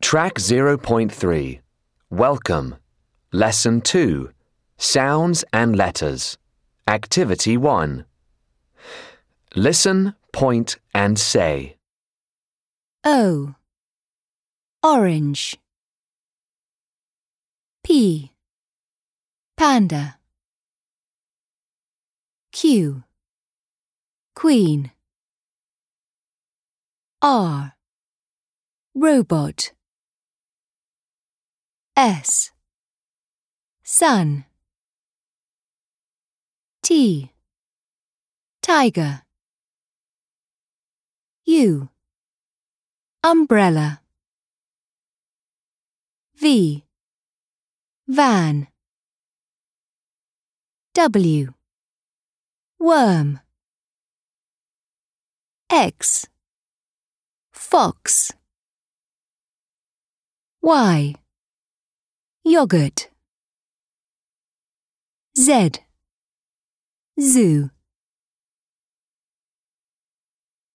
Track 0.3. Welcome. Lesson 2. Sounds and letters. Activity 1. Listen, point and say. O. Orange. P. Panda. Q. Queen. R. Robot. S. Sun. T. Tiger. U. Umbrella. V. Van. W. Worm. X. Fox. Y. Yogurt. Z. Zoo.